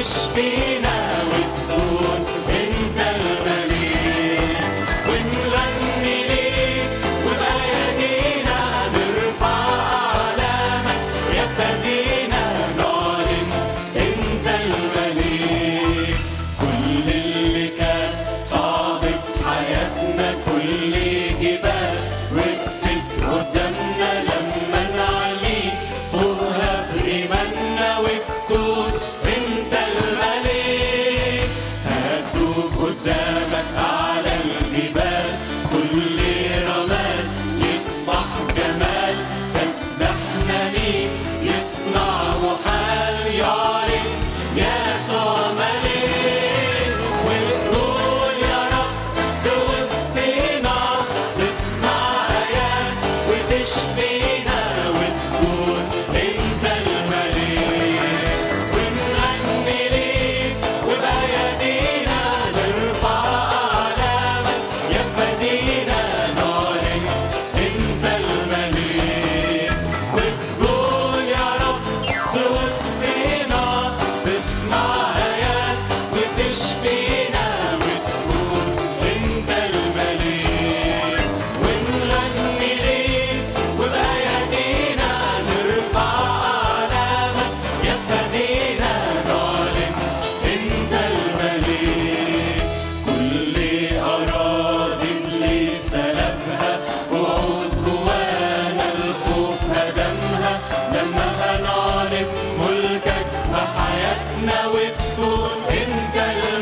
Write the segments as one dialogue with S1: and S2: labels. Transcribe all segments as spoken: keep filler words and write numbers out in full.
S1: وتشفينا وتكون انت الملك، ونغني ليك وبأيادينا نرفع علامك يا فدينا، نعلن انت الملك. كل اللي كان صعب في حياتنا، كل جبال وقفت قدامنا لما نعليك فوقها بإيماننا وتكون انت الملك. هاتوك قدامك على الجبال، كل رمال يصبح جمال، تسبحنا ليك يصنع محال، يعلن يسوع ملك. ونقول يا رب في وسطينا تصنع آيات وتشفينا وتكون انت الملك، ونغني ليك وبأيادينا نرفع علامك يا فدينا، نعلن انت الملك. وتقول يا رب في وسطينا تصنع آيات وتشفينا وتكون انت الملك، ونغني ليك وبأيادينا نرفع علامك يا فدينا، نعلن انت الملك. كل أراضي إبليس سلبها، وعود جوانا الخوف هدمها، لما هنعلن ملكك في حياتنا وتكون انت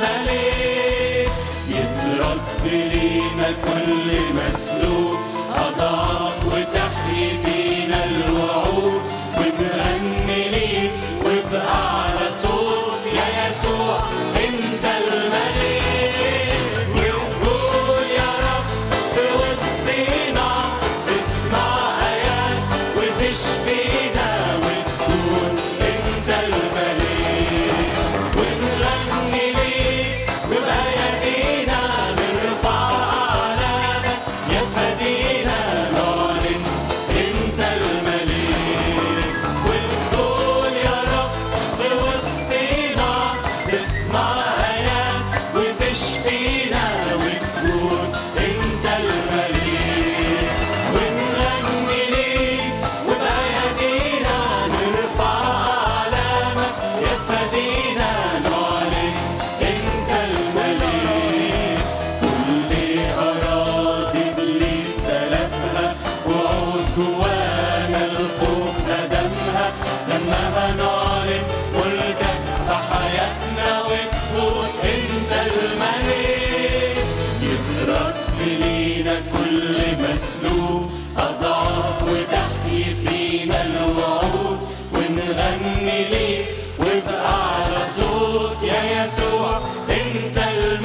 S1: الملك. يترد لينا كل مسلوب أضعاف، وتحيي فينا الوعود، ونغني ليك وبأعلى صوت يا يسوع انت الملك. ونقول يا رب في وسطينا تصنع آيات وتشفينا وتكون انت الملك، ونغني ليك وبأيادينا نرفع علامك يا فدينا، نعلن انت الملك. ونقول يا رب في وسطينا تصنع آيات وتشفينا وتكون انت الملك، ونغني ليك وبأيادينا نرفع علامك يا فدينا، نعلن انت الملك. كل أراضي إبليس سلبها، وعود جوانا الخوف هدمها، لما هنعلن ملكك في حياتنا وتكون انت الملك. يترد لينا كل مسلوب أضعاف، وتحيي فينا الوعود، ونغني ليك وبأعلى صوت يا يسوع انت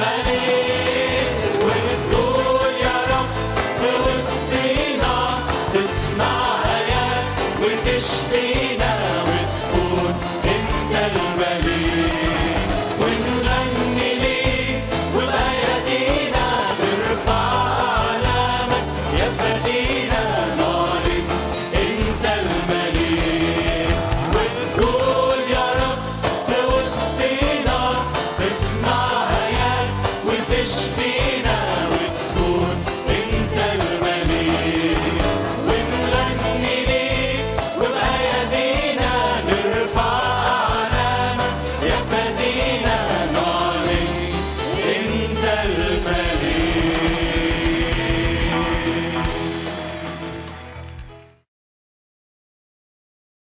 S1: الملك. ونقول يا رب في وسطينا تصنع آيات وتشفينا وتكون انت الملك،